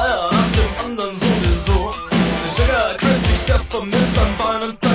Feuer nach dem anderen sowieso. Sugar Crisp, ich sehr vermisst an Beinen.